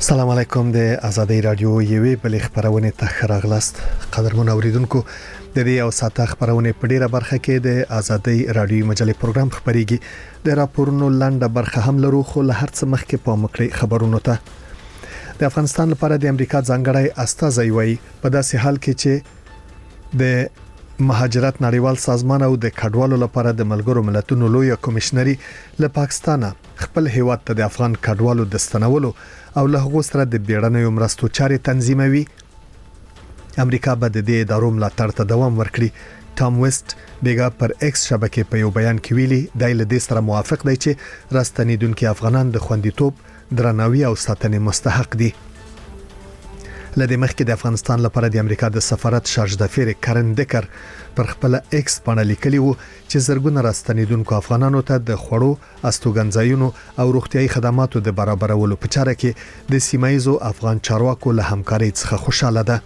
السلام علیکم د ازادي رادیو یوې بلې خبرونه ته راغلاست قدرمن اوریدونکو د دې او ساته خبرونه په ډیره برخه کې د ازادي رادیو مجلې پروګرام خبريږي د راپورونو لاندې برخه هم لرو خو له هر څه مخکې په مکړې خبرونو ته د افغانستان لپاره د امریکا ځانګړی استازی وایي په داسې حال کې چې د مهاجرت نړیوال سازمان او د کډوالو لپاره د ملګرو ملتونو لوی کمشنري له پاکستان خپل هیواد ته د افغان کډوالو د ستنولو او له هغو سره د بیړنیو مرستو چارې تنظیموي امریکا به د دې ادارو ملاتړ ته دوام ورکړي ټام ویسټ بیګا پر ایکس شبکې په یو بیان کې ویلي د دې سره موافق دی چې راستنیدونکو افغانان د خوندیتوب درناوي او ساتنې مستحق دي لدې مخکې د افغانستان لپاره د امریکا د سفارت شارج دافیر کرن دکر پر خپل ایکس باندې لیکلی وو چې زرګونه راستنیدونکو افغانانو ته د خوړو استوګنځایونو او روغتيایي خدماتو د برابرولو په چاره کې د سیمایزو افغان چارواکو له همکارۍ څخه خوشاله ده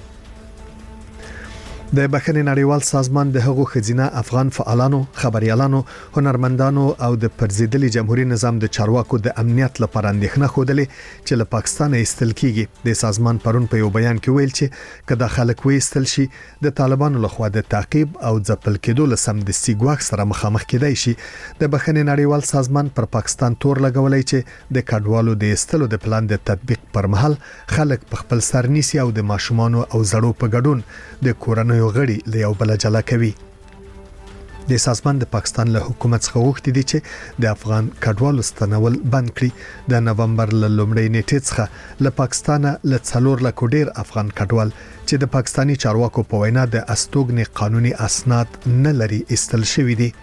د بخښنې نړیوال سازمان د هغو خزینه افغان فعالانو خبريالانو هنرمندانو او د پرزیدلي جمهوریت نظام د چارواکو د امنیت لپاره اندېښنه خوده چې له پاکستان ایستل کیږي د سازمان پرون په یو بیان کې ویل چې کله خلک وېستل شي د طالبانو لخوا د تعقیب او ځپل کېدو لسم د سیګواک سره مخامخ کېدای شي د بخښنې نړیوال سازمان پر پاکستان تور لګولای چې د کډوالو د ایستلو د پلان د تطبیق پر مهال خلک په خپل سر نیسي او د ماشومان او زړو په ګډون د کورنۍ غړي له یو بل جلا کوي د سازمان د پاکستان له حکومت څخه وغوښتي دي چې د افغان کډوالو ستنول بند کړي د نومبر ل لومړۍ نیټې څخه له پاکستان له 4 لک ډیر افغان کډوال چې د پاکستانی چارواکو په وینا د استوګنې قانوني اسناد نه لري ایستل شوی دي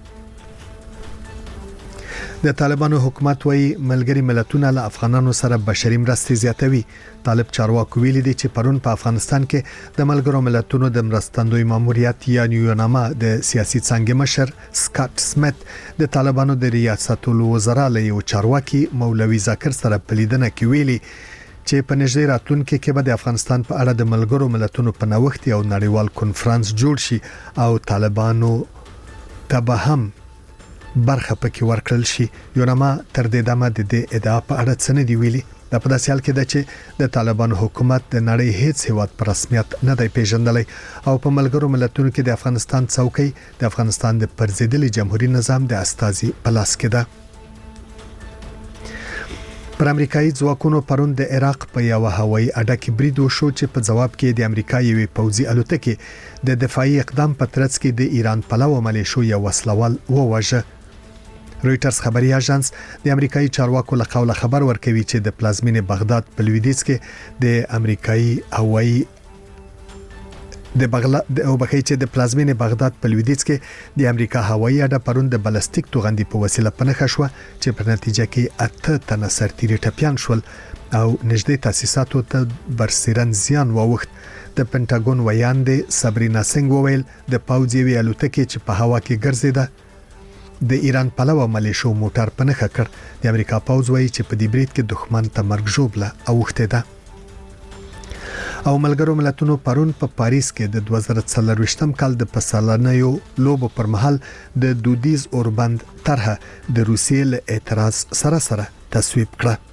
د طالبانو حکومت وایي ملګری ملتونه له افغانانو سره بشري مرستې زیاتوي طالب چارواکو ویلي دي چې پرون په افغانستان کې د ملګرو ملتونو د مرستندوی ماموریت یا نیونامه د سیاسي څنګه مشر سکاټ سمیت د طالبانو د ریاست الوزرا له یو چارواکي مولوي ذکر سره په لیدنه کې ویلي چې په نږدې راتلونکي کې به د افغانستان په اړه د ملګرو ملتونو په نوښت او نړیوال کنفرانس جوړ شي او طالبانو ته به هم برخه پکې ورکړل شي یونما تر دې دمه د دې ادعا په اړه څه نه دی ویلي د په داسې حال کې ده چې د طالبانو حکومت د نړۍ هیڅ هیواد پر رسمیت نه دی پیژندلی او په ملګرو ملتونو کې د افغانستان څوکۍ د افغانستان د پرزیدلي جمهوریت نظام د استازي په لاس کې ده پر امریکایي ځواکونو پرون د عراق په یو هوایي اډه کې برید وشو چې په جواب کې د امریکا یوې پوځي الوتکې د دفاعي اقدام په ترڅ کې د ایران پلوه ملیشو یو وسلوال وواژه رويټرز خبري اژانس د امریکایي چارواکو له قوله خبر ورکوي چې د پلازمینې بغداد په لویدیځ کې د امریکایي هوایي د پلازمینې بغداد په لویدیځ کې د امریکا هوایي اډه پرون د بلستیک توغندي په وسیله پنهخه شو چې په نتیجه کې 8 تنه سرتیري ټپيان شول او نږدې تاسیساتو ته برسیرن زیان واوښت د پنټاګون ویاندې صبرینا سنگ وویل د پوځي ویالوتکې چې په هوا کې ګرځیده د ایران پلوه ملیشو موټر پنهخه کړ د امریکا پوځ وایي چې په دې برید کې دښمن ته مرګ ژوبله اوښته ده او ملګرو ملتونو پرون په پاریس کې د 2024م کال د پسالنیو لوبو پر مهال د دودیز اوربند طرحه د روسیې له اعتراض سره تصویب کړه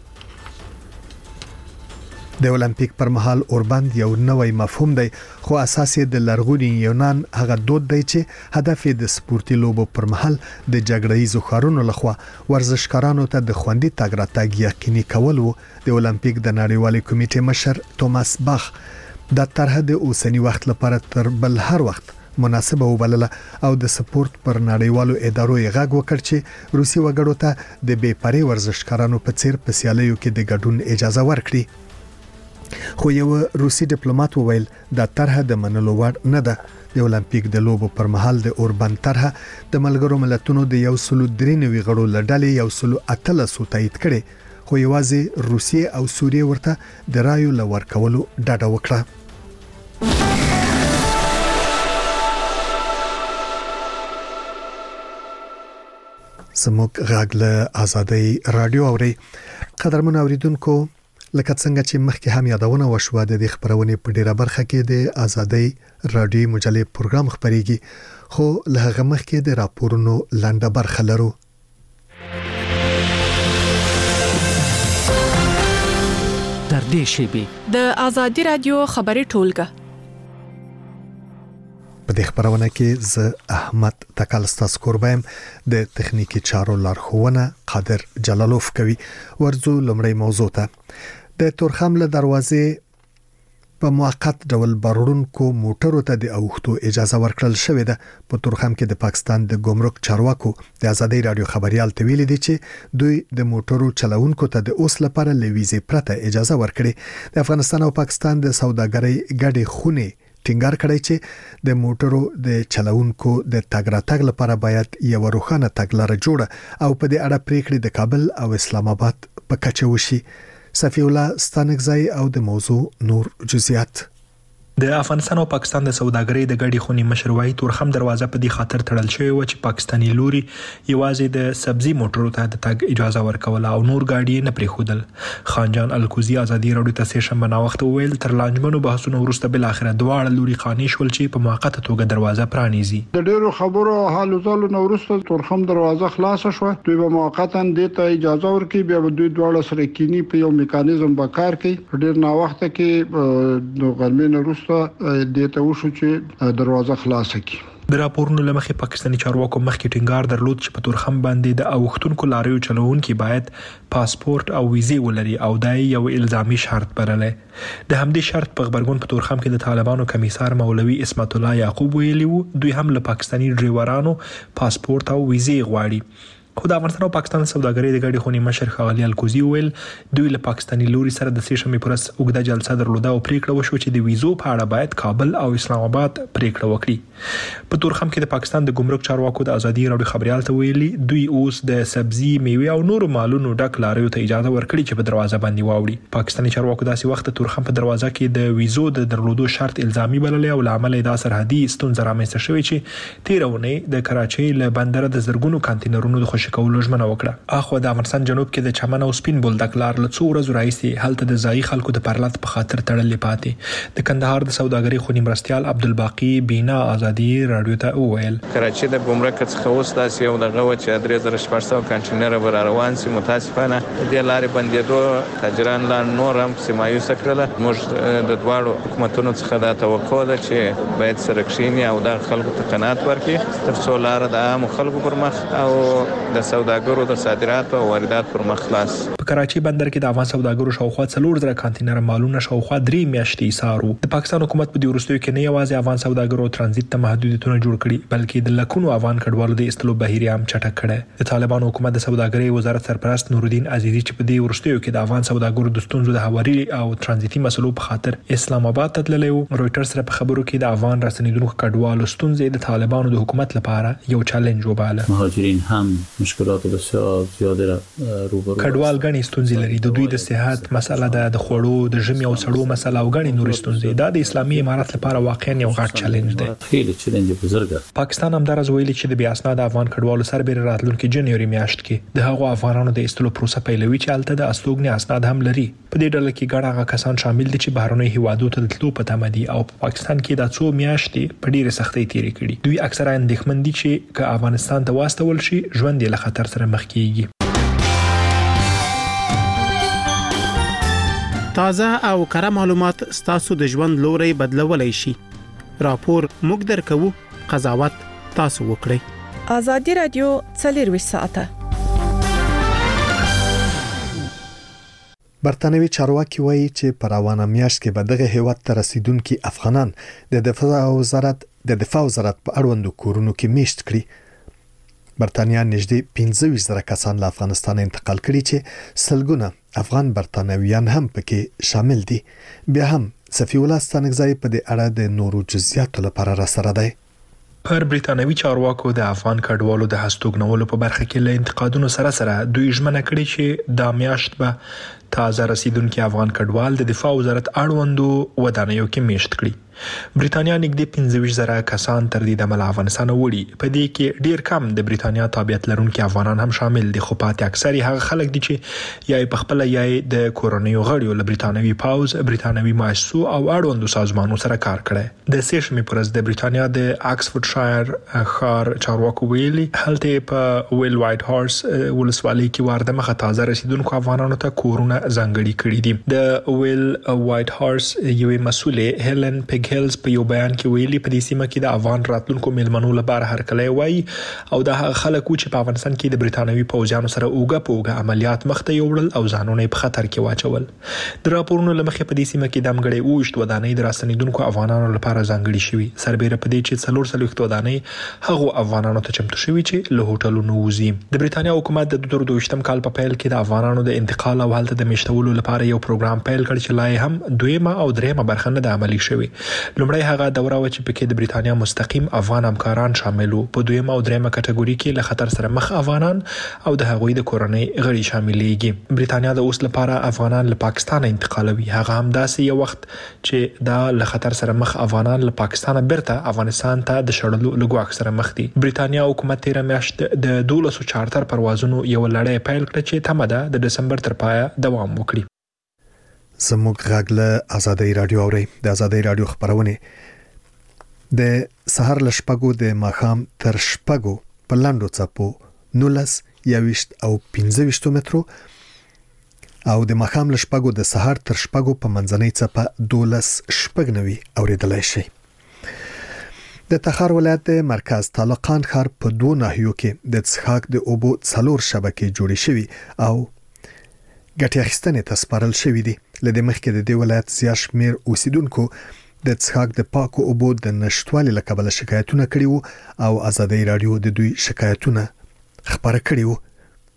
د اولمپیک پر مهال اوربند یو نوې مفهوم دی خو اساس یې د لرغوني یونان هغه دود دی چې هدف یې د سپورتي لوبو پر مهال د جګړه‌ایزو ښارونو لخوا ورزشکارانو ته د خوندي تګ راتګ یقیني کول وو د اولمپیک د نړیوالې کمیټې مشر توماس باخ د طرحه د اوسنی وخت لپاره تر بل هر وخت مناسبه وبلله او د سپورت پر نړیوالو ادارو یې غږ وکړ چې روسي وګړو ته د بې پرې ورزشکارانو په څیر په سیالیو کې د ګډون اجازه ورکړي خو یو روسي ډیپلوماټ وویل دا طرحه د منلو وړ نه ده د اولمپیک د لوبو پر مهال د اوربند طرحه د ملګرو ملتونو د 193 غړو لړلې 118 تایید کړي خو یوازې روسیې او سوریې ورته د رایو لور کولو ډاډه وکړه سموک غاګله ازادي رادیو اوري قدرمن اوریدونکو لکه څنګه چې مخکې هم یادونه وشوه د دې خبرونه په ډیره برخه کې د ازادي رادیو مجلې پروګرام خبريږي خو له هغه مخکې د راپورونو لاندې برخه لرو نږدې شي. د آزادي رادیو خبري ټولګه په دې خبرونه کې ز احمد تکالستا سکوربایم د تخنیکی چارو لارښوونه قادر جلالوف کوي. ورزو لمړی موضوع ته د تورخم له دروازې په موقت ډول بارونکو موټرو ته د اوختو اجازه ورکړل شوې ده. په تورخم کې د پاکستان د ګمرک چارواکو د آزادي رادیو خبريال ته ویلي دي چې دوی د موټرو چلوونکو ته د اوس لپاره لویزې پرته اجازه ورکړي. د افغانستان او پاکستان د سوداګرۍ ګډې خونې ټینګار کړی چې د موټرو د چلوونکو د تګ راتګ لپاره باید یو روښانه تګلاره جوړه او په دې اړه پریکړې د کابل او اسلام آباد په کچه وشي. صفی الله ستانکزای او د موضوع نور جزئیات. د افغانستان او پاکستان د سوداګرۍ د ګډې خونې مشروعي تورخم دروازه په دې خاطر تړل شوې و چې پاکستاني لوري یوازې د سبزي موټرو ته د تګ اجازه ورکوله او نور ګاډي نه پریښودل. خانجان الکوزي آزادي رادیو ته سیشن بناوخت ویل تر لانجمنو بحثونو وروسته بل اخر دواړه لوري قانې شول چې په موقته توګه دروازه پرانیزي. د ډیرو خبرو حالو ځلو نو وروسته تورخم دروازه خلاص شوه. دوی به موقتا د ته اجازه ورکړي بیا دوی دواړه سره کینی په یو میکانیزم به کار کوي. ډیر نا وخت کې د غرمې وروسته د ته وشو چې دروازه خلاصه کی. د راپورونو لمخې پاکستاني چارواکو مخکې ټینګار درلود چې په تورخم باندې د اوختونکو لاریو چلوونکي باید پاسپورت او ویزه ولري او دا یو الزامي شرط بللی. د همدې شرط په خبرګون په تورخم کې د طالبانو کمیسار مولوي اسمت الله یعقوب ویلي وو دوی هم له پاکستاني ډرایورانو پاسپورت او ویزه غواړي. خو د افغانستان او پاکستان سوداګرۍ د ګډې خونې مشر ښاغلي الکوزي ویل دوی له پاکستاني لوري سره د سیشمې پرس اوږده جلسه درلوده او پریکړه وشو چې د ویزو په اړه باید کابل او اسلام آباد پریکړه وکړي. په تورخم کې د پاکستان د ګمرک چارواکو د آزادي رادیو خبريال ته ویلي دوی اوس د سبزي میوه او نور مالونو ډک لاریو ته اجازه ورکړي چې په دروازه باندې واوړي. پاکستاني چارواکو داسې وخت تورخم په دروازه کې د ویزو د درلودو شرط الزامي بللی او لامل دا سرحدي ستونزه رامنځته شوې چې تیرونه د کراچۍ له بندر د زرګونو کانټینرونو د خوشی کولو ژمنه وکړه. اخو د افغانستان جنوب کې د چمن او سپین بولدک لار له څو ورځې راځي هلته د ځای خلکو د پرلط په خاطر تړلې پاتې. د کندهار د سوداګرۍ خونی مرستيال عبدالباقی بینا آزادي رادیو ته وویل کراچۍ د ګمرک څخه اوس داسې یو دغه و چې 3400 کانټینر به روان سي. متاسفانه د لارې بندېدو تاجران لا نور هم سمایوس کړل. موږ د دواړو حکومتونو څخه دا توقع ده چې باید سره کښینی او د خلکو ته قناعت ورکړي تر څو لار د عام خلکو پر مخ او د سوداګرو د صادرات او واردات پر مخ خلاص. په کراچۍ بندر کې د افغان سوداګرو شاوخوا 4,000 کانټینر مالونه شاوخوا 3 میاشتې سارو. د پاکستان حکومت په دې وروستیو کې نه یوازې افغان سوداګرو ترانزیت ته محدودیتونه جوړ کړي بلکې د لکونو افغان کډوالو د استلو بهیر هم چټک کړي. د طالبانو حکومت د سوداګرۍ وزارت سرپرست نورالدین عزیزی چې په دې وروستیو کې د افغان سوداګرو د ستونزو د هواري او ترانزیتي مسلو په خاطر اسلام آباد ته تللی و. رويټرز سره په خبرو کې د افغان رسنیدونکو کډوالو ستونزې د طالبانو د حکومت لپاره یو چالش وباله. مهاجرین هم مشکلات بسیار زیاده روبرو کډوال غني ستونزې لري. د دوی د صحت مسله ده، د خوړو د ژمي او سړو مسله او غني نور ستونزې. دا د اسلامي امارات لپاره واقعا یو غټ چالش دی. خیلی چالش بزرګه. پاکستان هم درز ویلي چې د بیا اسناد افغان کډوالو سربېره راتلونکي جنوري میاشت کې د هغو افغانانو د استلو پروسه پیلوي چې الته د استوګنې اسناد هم لري. په دې ډله کې ګڼ هغه کسان شامل دي چې بهرنۍ هیوادو ته تللو په تمه دي او په پاکستان کې د څو میاشتې په ډېره سختۍ تیرې کړي. دوی اکثره اندېښمن دي چې که افغانستان ته واستول شي ژوند یې له خطر سره مخ کیږي. تازه او کره معلومات ستاسو د ژوند لوري بدلولای شي. راپور موږ درکو، قضاوت تاسو وکړئ. آزادي رادیو 24 ساعته. برتانوي چارواکي وایي چې په روانه میاشت کې به دغه هیواد ته رسیدونکي افغانان د دفاع وزارت په اړوندو کورونو کې میشت کړي. برتانیا نږدې 15,000 کسان له افغانستان انتقال کړي چې سلګونه افغان برتانویان هم پکې شامل دي. بیا هم صفی الله ستانکزای په دې اړه د نورو جزئیاتو لپاره را سره دی. پر بریتانوي چارواکو د افغان کډوالو د هستوګنولو په برخه کې له انتقادونو سره دوی ژمنه کړې چې دا میاشت به تازه رسیدونکي افغان کډوال د دفاع وزارت اړوندو ودانیو کې میشت کړي. برېټانیا نږدې 15,000 کسان تر دې دمه افغانستان وړي. په دې کې ډیر کم د برېټانیا تابعیت لرونکي افغانان هم شامل دي، خو پاتې اکثر هغه خلک دي چې یا په خپل یا د کورونیو غړیو له برېټانوي پاوز، برېټانوي مؤسسو او اړوندو سازمانونو سره کار کړی. د سیشمې پرز د برېټانیا د آکسفورډ شایر ښار چارواکو ویلي هلته په ویل وایټ هارس ولسوالۍ کې وارده مخه تازه رسیدونکو افغانانو ته کورونه ځانګړي کړي دي. د ویل وایټ هارس یوې مسولې هیلن پیګ هیلز په یو بیان کې ویلي په دې سیمه کې د افغان راتلونکو میلمنو لپاره هرکلی وایي او د خلکو چې په افغانستان کې د برېټانوي پوځیانو سره اوګه عملیات مخته یوړل او ځانونه په خطر کې واچول. د راپورونو لمخې په دې سیمه کې د امګړې اوشت ودانۍ د راستنیدونکو افغانانو لپاره ځانګړي شوي، سربېره په دې چې 400 ودانۍ هغو افغانانو ته چمتو شوي چې له هوټلونو وځي. د برېټانیا حکومت د 2022م کال په پیل کې د افغانانو د انتقال او هلته د میشتولو لپاره یو پروګرام پیل کړ چې لا هم دویمه او دریمه برخه نه د عملی شوی. لومړی هغه دوره و چې پکې د برېټانیا مستقیم افغان همکاران شامل وو. په دویمه او دریمه کټګوري کې له خطر سره مخ افغانان او د هغوی د کورنۍ غړي شاملېږي. برېټانیا د اوس لپاره افغانان له پاکستان انتقالوي، هغه هم داسې یو وخت چې دا له خطر سره مخ افغانان له پاکستان بیرته افغانستان ته د شړلو لګواک سره مخ دي. برېټانیا حکومت تیر میاشت د 12 چارټر پروازونو یو لړۍ پیل کړ چې تمه ده د دسمبر تر پایه دوام وکړي. زموږ غږ له آزادۍ رادیو اوري. د آزادۍ رادیو خبرونه د سحر ل شپږو د ماښام تر شپږو په لاندو څپو 19 او 15 مترو او د ماښام ل شپږو د سحر تر شپږو په منځنۍ څپه 12 اوریدلای شي. د تخار ولایت د مرکز طالقان ښار په دوه ناحیو کې د څښاک د اوبو څلور شبکې جوړې شوي او ګټې اخیستنې ته سپارل شوي دي. له دې مخکې د دې ولایت زیات شمېر اوسیدونکو د څښاک د پاکو اوبو د نشټوالي له کبله شکایتونه کړي وو او آزادۍ رادیو د دوی شکایتونه خبره کړي وو.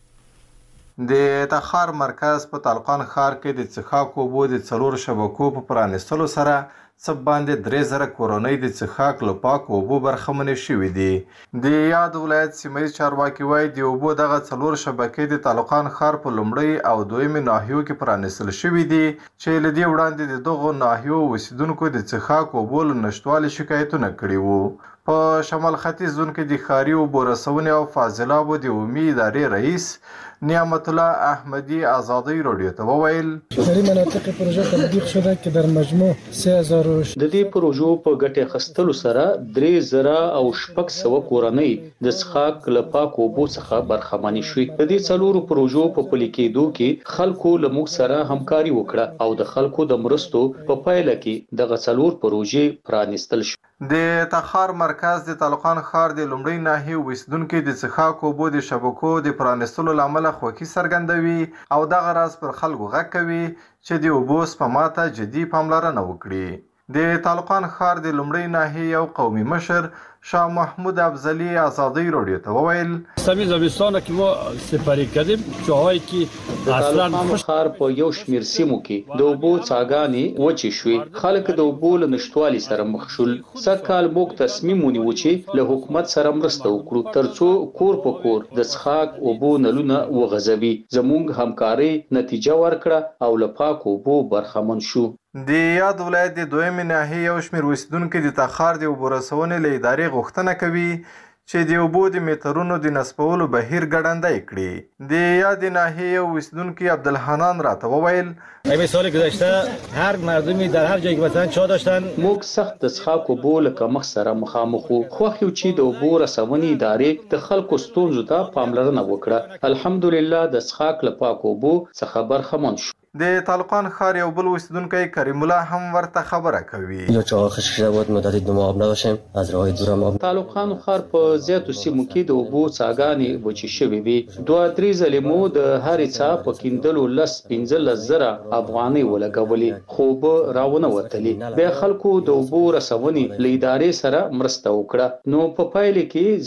د تخار مرکز په طالقان ښار کې د څښاک اوبو د څلور شبکو په پرانیستلو سره څه باندې 3000 کورنۍ د څښاک له پاکو اوبو برخمنې شوې دي. د یاد ولایت سیمه چارواکي وایي د اوبو دغه څلور شبکې د طالقان ښار په لومړی او دویمه ناحیو کې پرانیستل شوې دي چې لدی وړاندې د دغه ناحیو اوسیدونکو د څښاک اوبو له نشټوالي شکایتونه کړي وو. په شمال ختیځ زون کې د ښاري اوبو رسونې او فاضلابو د عمومي ادارې رئیس نعمت الله احمدی آزادی رادیو ته وویل در این مناطق پروژه تطبیق شده که در مجموع 3000 د دې پروژو په ګټه خستلو سره 3000 او 600 کورنۍ د څښاک له پاکو اوبو څخه برخمنې شوې. د دې څلورو پروژو په پلي کېدو کې خلکو له موږ سره همکاري وکړه او د خلکو د مرستو په پایله کې دغه څلور پروژې پرانیستل شوې. د تخار مرکز د طالقان ښار د لومړی ناحیې اوسیدونکو د څښاک اوبو د شبکو د پرانیستلو لامل خوښي څرګندوي او دغه راز پر خلکو غږ کوي چې د اوبو سپما ته جدي پاملرنه وکړي. د طالقان ښار د لومړی ناحیې یو قومي مشر شاه محمود افضلی آزادی رادیو ته وویل سمی زمستان که ما سپری کردیم جاهایی که اصلا ښار په یو شمیر سیمو کې د اوبو څاګانې وچې شوې. خلک د اوبو له نشټوالي سره مخ شول. سږکال موږ تصمیم ونیو چې له حکومت سره مرسته وکړو ترڅو کور په کور د څښاک اوبو نلونه وغځوي. زموږ همکاري نتیجه ورکړه او له پاکو اوبو برخمن شو. د یاد ولایت د دویمې ناحیې یو شمېر اوسیدونکي د تخار د اوبو رسونې له ادارې غوښتنه کوي چې د اوبو د میټرونو د نصبولو بهیر ګړندی کړي. د یاد ناحیې یو اوسیدونکي عبدالحنان راته وویل همین سال گذشته هر مردمی در هر جایی که مثلا چا داشتن موږ سخت د څښاک اوبو له کمښت سره مخامخ وو. خوښ یو چې د اوبو رسونې ادارې د خلکو ستونزو ته پاملرنه وکړه. الحمدلله د څښاک له پاکو اوبو څخه برخمن شو. د طالقان ښار یو بل اوسیدونکی کریم الله هم ورته خبره کوي. یا چا خشک شده بود مدت 2 ماه آب نداشتیم از راه دور هم آب. طالقان ښار په زیاتو سیمو کې د اوبو څاګانې وچې شوې وي. 2-3 ځلې مو د هرې څاه په کیندلو 15 زره افغانۍ ولګولې خو به راونه وتلې. بیا خلکو د اوبو رسونې له ادارې سره مرسته وکړه نو په پایله کې